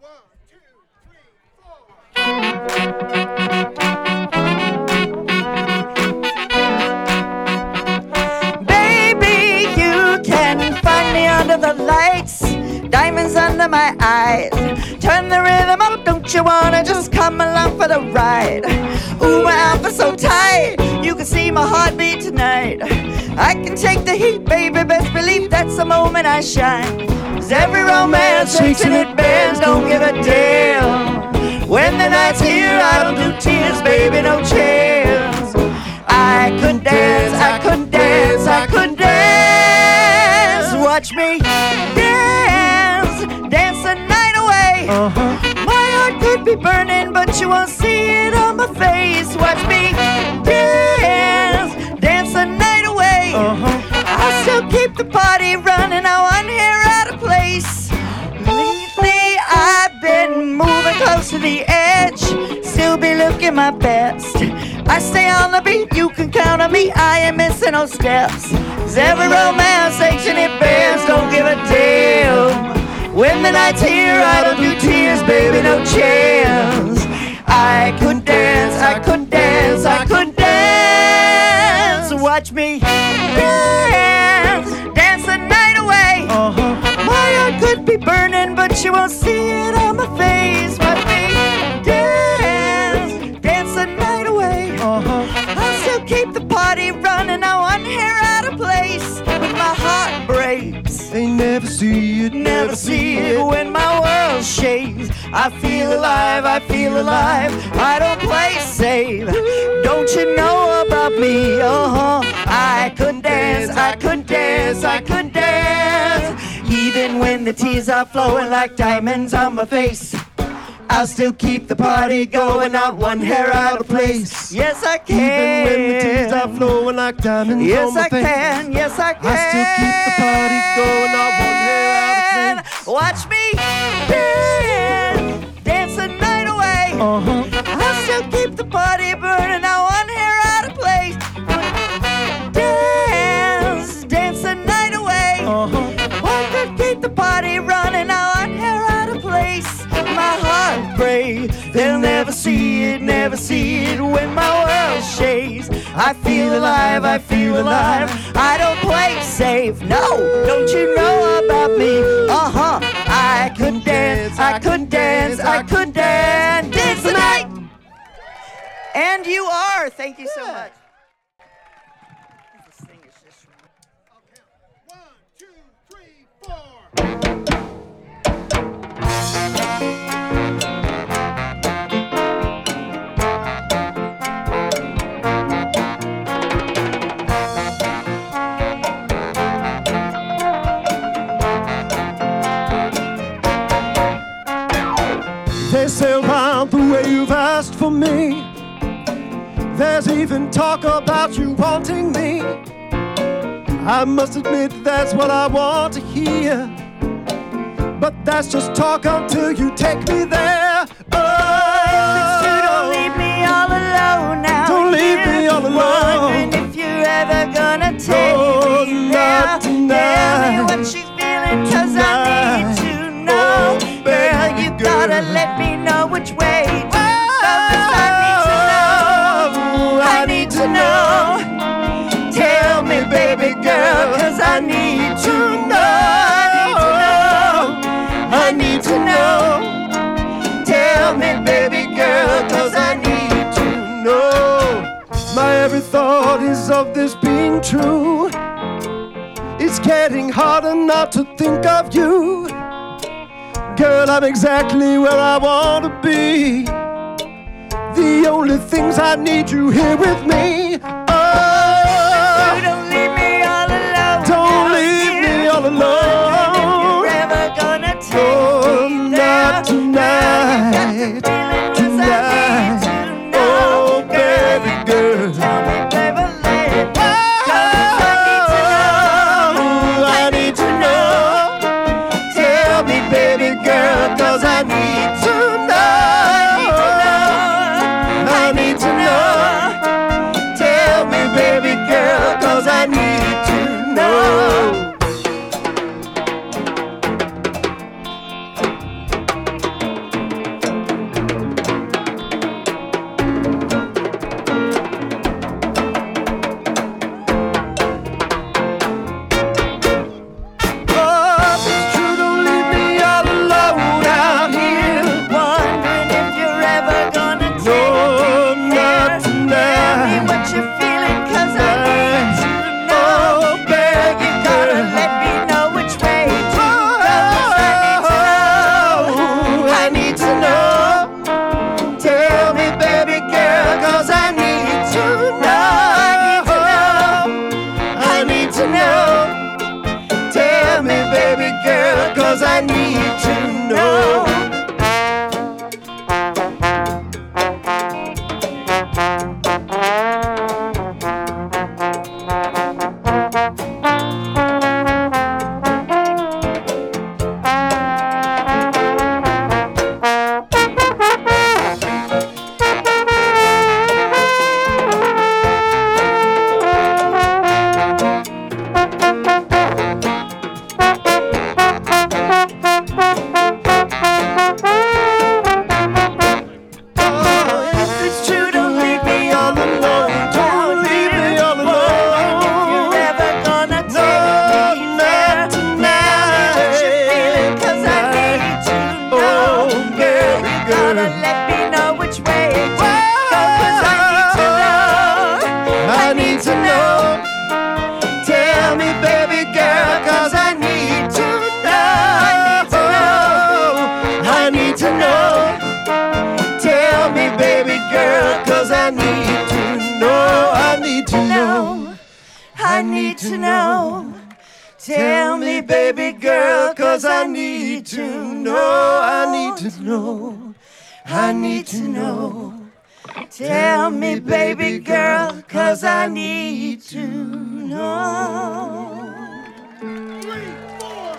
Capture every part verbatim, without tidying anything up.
Baby, you can find me under the lights, diamonds under my eyes. Turn the rhythm up, don't you wanna just come along for the ride? Ooh, my outfit's so tight, you can see my heartbeat tonight. I can take the heat, baby, best believe that's the moment I shine. 'Cause every romance shakes and it bends, don't give a damn. When the night's here, I don't do tears, baby, no chance. I could dance, I could dance, I could dance. Watch me dance, dance the night away. Uh-huh. My heart could be burning, but you won't see it on my face. Watch me dance, dance the night away. Uh-huh. I'll still keep the party running, I want hair out of place. Lately I've been moving close to the edge, still be looking my best. I stay on the beat, you can count on me, I ain't missing no steps. 'Cause every romance aches and it bends, don't give a damn. When the night's here, I don't do tears, baby, no chance. I could dance, I could dance, I could dance. Watch me dance, dance the night away. Uh-huh. My heart could be burning, but you won't see it on my face. Watch me dance, dance the night away. Uh-huh. I'll still keep the party running, I want hair out of place. When my heart breaks, they never see it, never see it. When my world shakes, I feel alive, I feel alive. I don't play safe, don't you know about me? Uh-huh. I could dance, I could dance, I could dance. Even when the tears are flowing like diamonds on my face, I'll still keep the party going, not one hair out of place. Yes, I can. Even when the tears are flowing like diamonds yes, on my I face. Can. Yes, I can. I still keep the party going, not one hair out of place. Watch me dance, dance the night away. Uh-huh. I'll still keep the party burning, not one hair out of place. Dance, dance the night away. Uh-huh. One could keep the party running, not one hair out of place. My heart breaks, they'll never see it, never see it. When my world shakes, I feel alive, I feel alive. I don't play safe, no, don't you know about me? Uh-huh, I could dance, I could dance, I could dance, dance the night. And you are, thank you so much. This thing is just... One, two, three, four. They say around the way you've asked for me, there's even talk about you wanting me. I must admit that's what I want to hear, but that's just talk until you take me there. Oh, you don't leave me all alone now. Don't leave me all alone. Wondering if you're ever gonna take Oh, me not there. tonight. Tell me what she's feeling, 'cause I need to know. Oh, Girl, baby you girl. gotta let me know which way to go, 'cause I need to know. I need to know. Tell me, baby girl, 'cause I need to know. I need to know. Tell me, baby girl, 'cause I need to know. My every thought is of this being true. It's getting harder not to think of you. Girl, I'm exactly where I want to be. The only things I need you here with me. Oh, Don't leave me all alone. don't now, leave dear. me all alone. If you're ever gonna take Oh, me not there. tonight. Girl, you got the feeling, 'cause I need Tonight. to know. Oh, baby you girl. gotta tell me, baby, let it go. Oh, I need to know. Tell me, baby girl, 'cause I need to know. I need to know. Tell 'cause I need to know. I need to know. Tell me, baby girl, 'cause I need to know. I need to know. I need to know. Tell me, baby girl, 'cause I need to know. Three, four.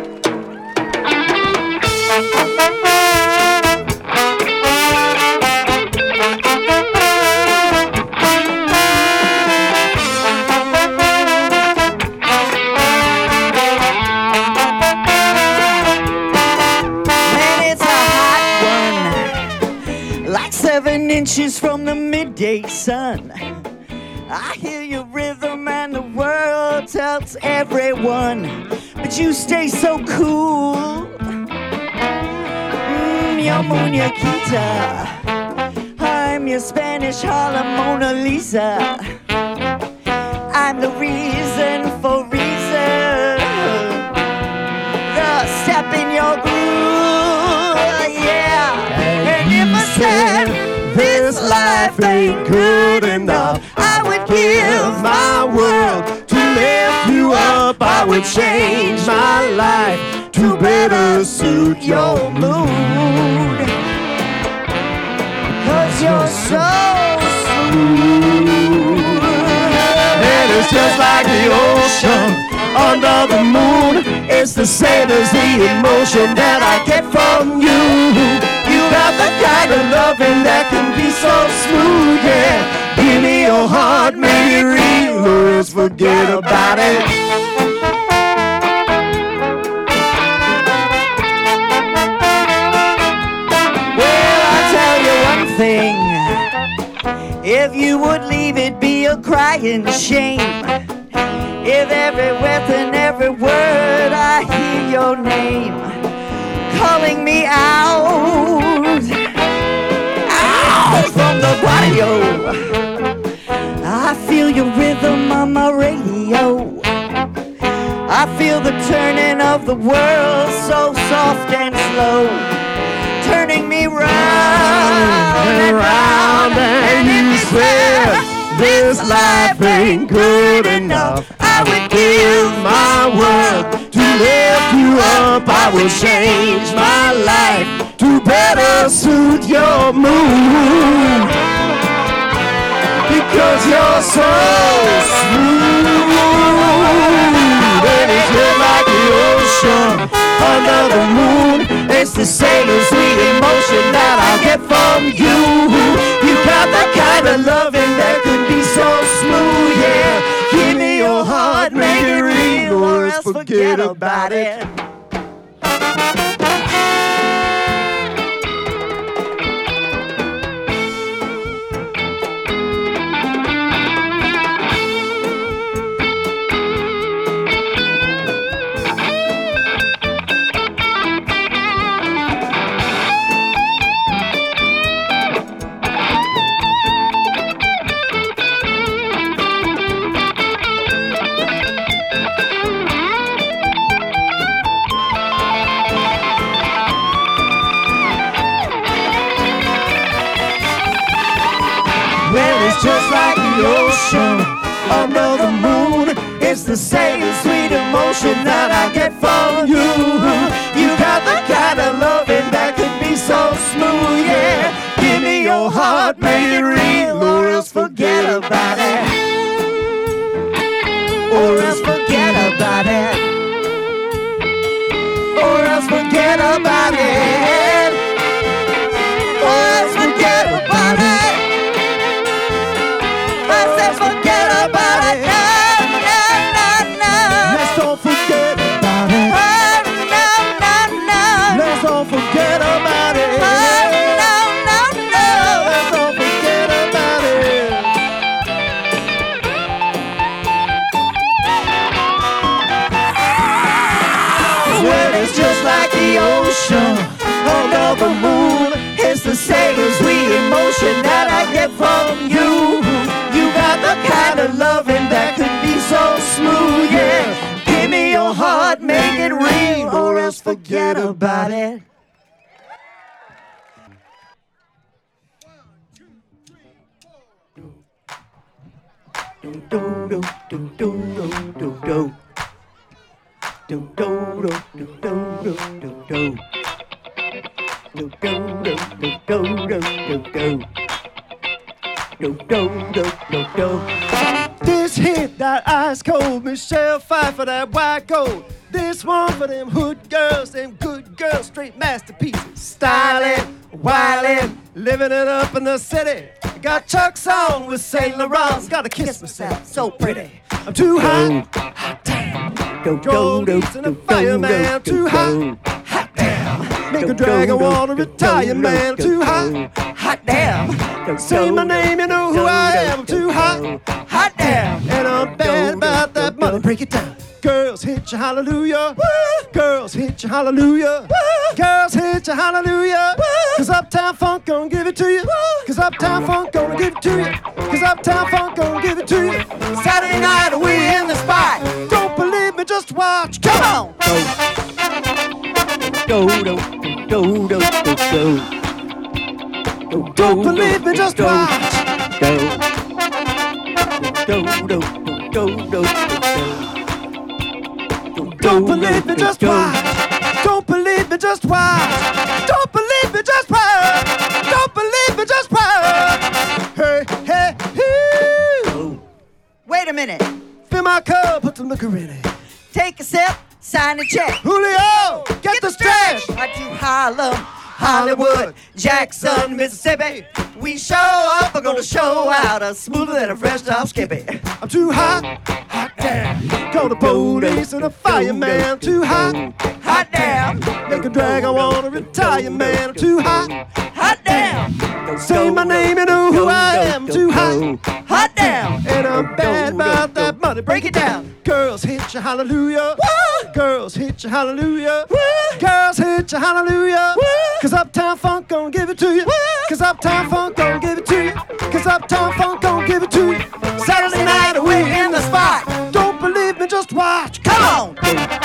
Seven inches from the midday sun, I hear your rhythm and the world tells everyone, but you stay so cool. Mm, your muñequita, I'm your Spanish Harlem Mona Lisa. I'm the reason for reason, the step in your groove, yeah. And if I said this life ain't good enough, I would give my world to lift you up. I would change my life to better suit your mood, 'cause you're so smooth. And it's just like the ocean under the moon. It's the same as the emotion that I get from you. You got the kind of loving that can be so smooth, yeah. Give me your heart, make it real, or else forget about it. Well, I'll tell you one thing. If you would leave, it'd be a crying shame. If every breath and every word I hear your name calling me out, out from the barrio. I feel your rhythm on my radio. I feel the turning of the world so soft and slow, turning me round and round. And you swear this life ain't good enough, I would give my world to lift you up. I would change my life to better suit your mood, because you're so smooth. And it's just like the ocean under the moon. It's the same as sweet emotion that I'll get from you. You got the kind of loving that could be so smooth, yeah. Give me your heart, make it real, or else forget about it. Well, it's just like the ocean under the moon. It's the same sweet emotion that I get from you. forget about it. Boys, forget about it. I said forget about it. No, no, no, no. Let's don't forget about it. Oh, no, no, no. Let's don't forget about it. Oh, no, no, no. Let's don't forget about it. Well, it's just like the ocean under the moon. It's the same sweet emotion that I get from you. You got the kind of loving that could be so smooth, yeah. Give me your heart, make it ring, or else forget about it. Do do do do do do do. Do do do do do do do. Do do do do do do do do. Do do do do do. This hit that ice cold Michelle Pfeiffer, that white gold. This one for them hood girls, them good girls, straight masterpieces. Styling, wildin', living it up in the city. Got Chuck's on with Saint Laurent's. Gotta kiss myself, so pretty. I'm too hot, hot damn. Gold Eats and a fireman, I'm too hot, hot damn. Make a dragon wanna retire, man. I'm too hot, hot damn. Say my name, you know who I am. I'm too hot, hot damn. And I'm bad about that money. Break it down. Girls hit you hallelujah. Woo! Girls hit you hallelujah. Woo! Girls hit you hallelujah. Woo! Cause Uptown Funk gon' give it to you. Woo! Cause Uptown Funk gonna give it to you. Cause Uptown Funk gon' give it to you. Saturday night we in the spot. Don't believe me, just watch. Come on. Do do do do do do. Don't believe me, just watch. Do do do do do do. Don't believe me, just watch. Don't believe me, just watch. Don't believe me, just watch. Don't believe me, just watch. Hey, hey, hey. Wait a minute. Fill my cup, put some liquor in it. Take a sip, sign a check. Julio, get the stretch. I do Harlem, Hollywood, Jackson, Mississippi. We show up, we're gonna show out a smoother than a fresh top Skippy. I'm too hot, hot damn. Call the police and a fireman. I'm too hot, Hot damn, make a drag, I wanna retire, man. I'm too hot, hot damn, say my name, you know who I am. I'm too hot, hot damn. and I'm bad about that money. Break it down. Girls hit you hallelujah. Woo! Girls hit you hallelujah. Woo! Girls hit you hallelujah. Woo! Cause Uptown Funk gon' give it to you. Woo! Cause Uptown Funk gon' give it to you. Cause Uptown Funk gon' give it to you. Saturday night we're in the spot. Don't believe me, just watch. Come on.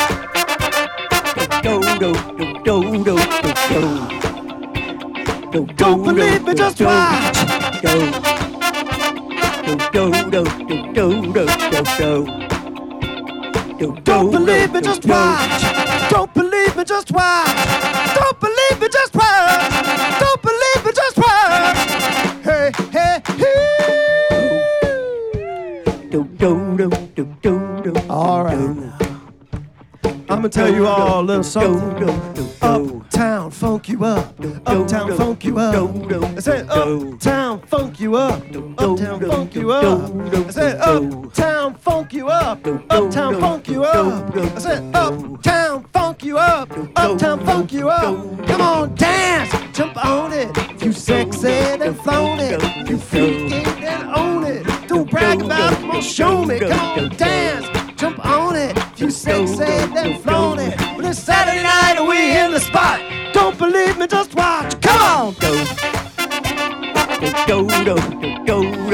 Do do do do do do. Don't believe me, just watch. Do do do do do do do. Don't believe me, just watch. Don't believe me, just watch. Don't believe me, just watch. Don't believe me, just watch. Hey, hey, hey. Do do do do do do. All right. I'm gonna tell you all a little something. Uptown funk you up. Uptown funk you up. I said uptown funk you up. Uptown funk you up. I said uptown funk you up. Uptown funk you up. I said uptown funk you up. Uptown funk you up. Come on, dance, jump on it. You sexy and flown it. You freaking and own it. Don't brag about it, come on, show me. Come on, dance, jump on it. You sexy and flown it. But it's Saturday night and we in the spot. Don't believe me, just watch. Come on. Do do do do do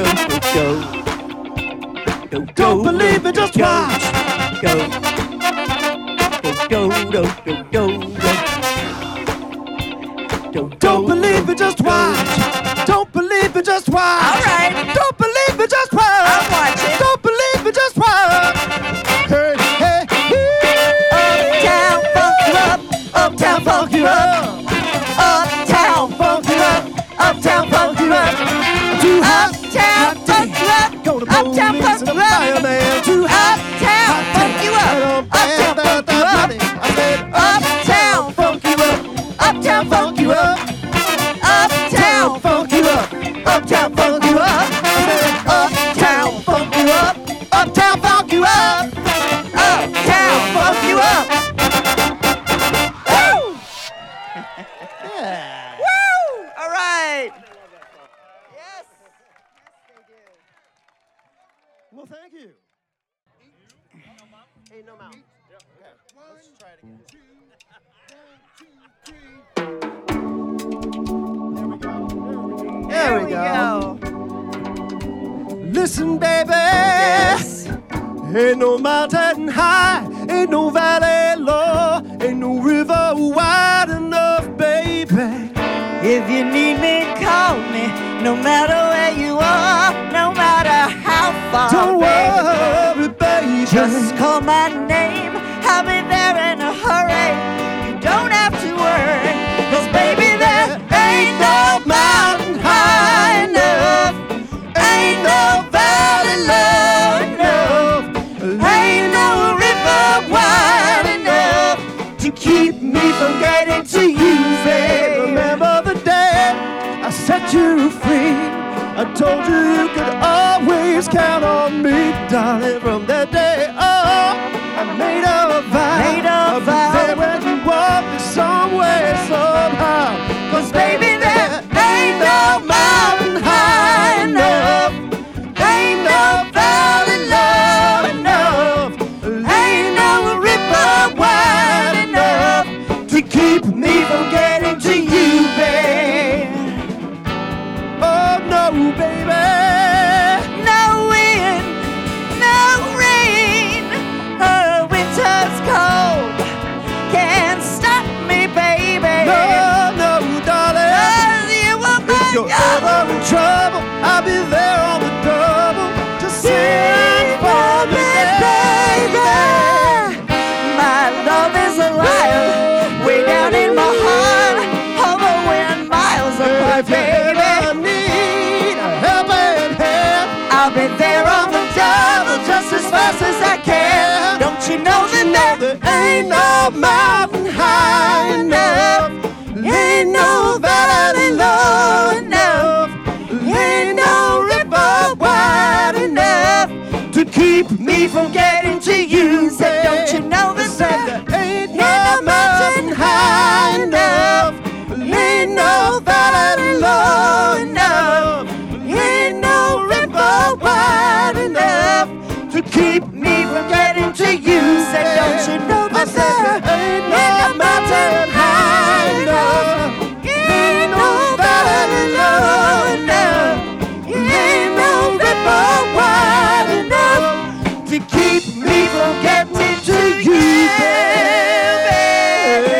do. Don't believe me, just watch. Do do do do do do. Don't believe me, just watch. Don't believe me, just watch. All right. Don't believe me, just watch. I'm watching. Don't believe me, just watch. Hey, hey, hey. Uptown funk you up. Uptown funk you up. Uptown funk you up. Uptown funk you up. Too hot. Uptown funk you up. Go to Uptown police funk and a you up. fireman. Too hot. Uptown funk you up. And I'm bad Uptown about funk you that up. money. I said Uptown funk Ain't no mountain. Okay, let's try it again. There we go. Listen, baby. Yes. Ain't no mountain high, ain't no valley low, ain't no river wide enough, baby. If you need me, call me. No matter where you are, no matter how far. Don't baby. worry, baby. Just call my name. I'll be there in a hurry. You don't have to worry. Cause baby, there ain't no mountain high enough. Ain't no valley low enough. Ain't no river wide enough to keep me from getting to you, babe. Remember the day I set you free? I told you you could always count on me, darling. From that day on, I made a vow. Made a I'll be vow. there when you want me some way, somehow. Cause baby, there ain't no mountain high enough. Ain't no valley low enough. Ain't no river wide enough to keep me from getting to you, babe. Oh no, baby. No wind, no rain. Oh, winter's cold can't stop me, baby. No, no, darling. Cause you are my If you're ever in trouble, I'll be there on the double to sing for me, baby. My love is alive, way down in my heart, hovering miles apart, If you baby. ever need a helping hand, I'll be there on the double just as fast as I can. Don't you know that there ain't no mountain high enough, ain't no valley low enough, ain't no river wide enough to keep me from getting to you? Said, don't you know that there ain't no mountain high enough, ain't no valley low enough, ain't no river wide enough to keep me from getting to you? Said, don't you know that there ain't no mountain high enough, ain't no valley low enough, ain't no river wide enough to keep me from getting to you, baby.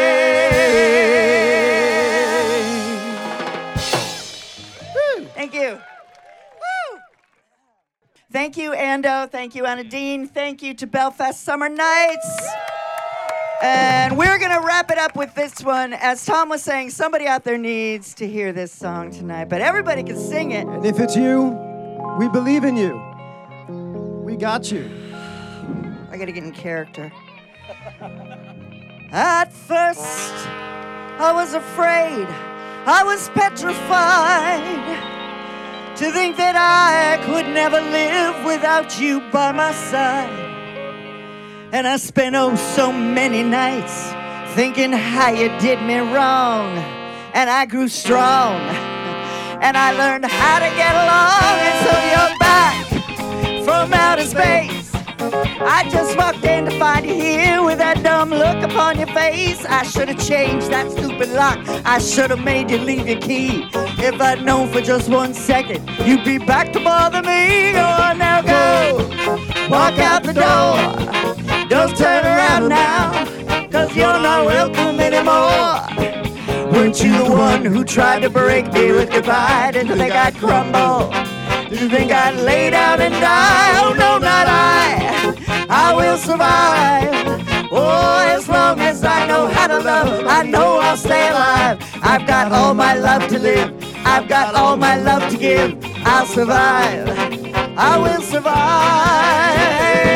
Thank you. Woo. Thank you, Ando. Thank you, Anna Dean. Thank you to Belfast Summer Nights. And we're going to wrap it up with this one. As Tom was saying, somebody out there needs to hear this song tonight, but everybody can sing it. And if it's you, we believe in you. We got you. I got to get in character. At first, I was afraid. I was petrified to think that I could never live without you by my side. And I spent oh so many nights thinking how you did me wrong. And I grew strong, and I learned how to get along. And so you're back from outer space. I just walked in to find you here with that dumb look upon your face. I should have changed that stupid lock. I should have made you leave your key. If I'd known for just one second you'd be back to bother me. Go on now, go. Walk out the door. Don't turn around now, cause you're not welcome anymore. Weren't you the one who tried to break me with goodbye? Did you think I'd crumble? Did you think I'd lay down and die? Oh no, not I. I will survive. Oh, as long as I know how to love, I know I'll stay alive. I've got all my love to live. I've got all my love to give. I'll survive. I will survive.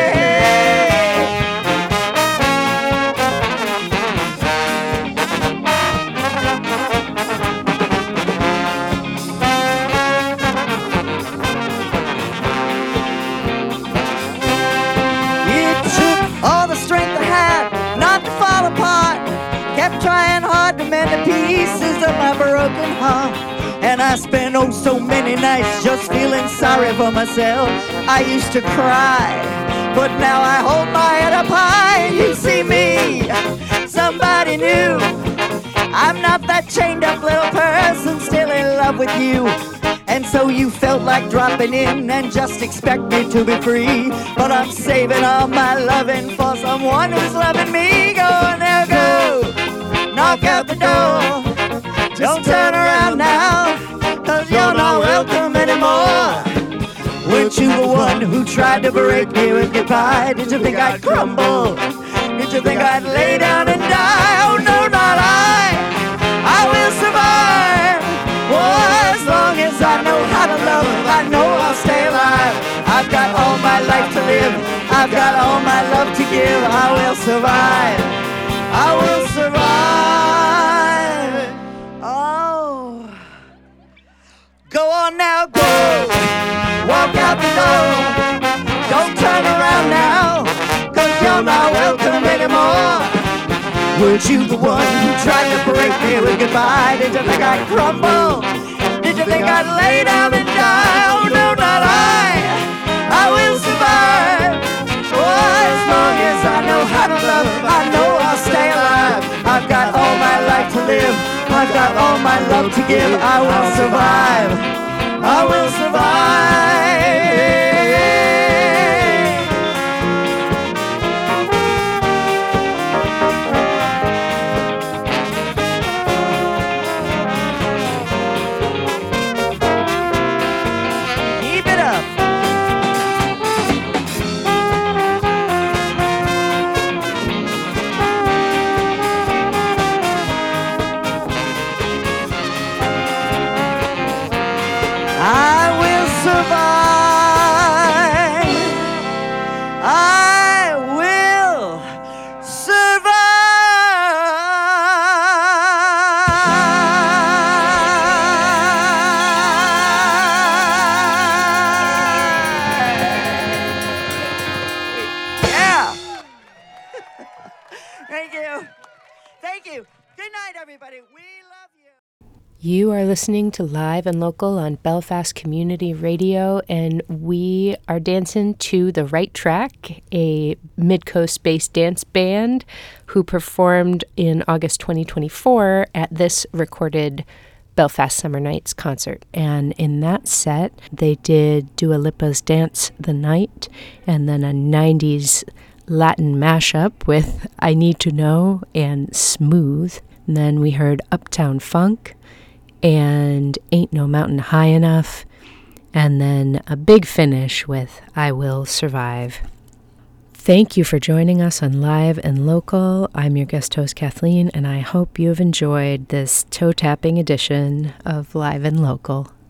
Kept trying hard to mend the pieces of my broken heart. And I spent oh so many nights just feeling sorry for myself. I used to cry But now I hold my head up high and you see me, somebody new. I'm not that chained up little person still in love with you. And so you felt like dropping in and just expect me to be free. But I'm saving all my loving for someone who's loving me. Go on there, go, knock out the door. Don't turn around now, cause you're not welcome anymore. Weren't you the one who tried to break me with goodbye? Did you think I'd crumble? Did you think I'd lay down and die? Oh no, not I, I will survive. Oh, as long as I know how to love, I know I'll stay alive. I've got all my life to live, I've got all my love to give. I will survive, I will survive. Oh, go on now, go, walk out the door. Don't turn around now, cause you're not welcome anymore. Weren't you the one who tried to break me with goodbye? Did you think I'd crumble? Did you think I'd lay down and die? Oh no, not I, I will survive. Oh, as long as I know how to love, I know I'll stay alive. I've got all my life to live, I've got all my love to give. I will survive, I will survive. I will survive. I will survive. Yeah. Thank you. Thank you. Good night, everybody. We love you. You are listening to Live and Local on Belfast Community Radio, and we are dancing to The Right Track, a Mid-Coast-based dance band who performed in August twenty twenty-four at this recorded Belfast Summer Nights concert. And in that set, they did Dua Lipa's Dance the Night, and then a nineties Latin mashup with I Need to Know and Smooth. And then we heard Uptown Funk and Ain't No Mountain High Enough, and then a big finish with I Will Survive. Thank you for joining us on Live and Local. I'm your guest host, Kathleen, and I hope you have enjoyed this toe-tapping edition of Live and Local.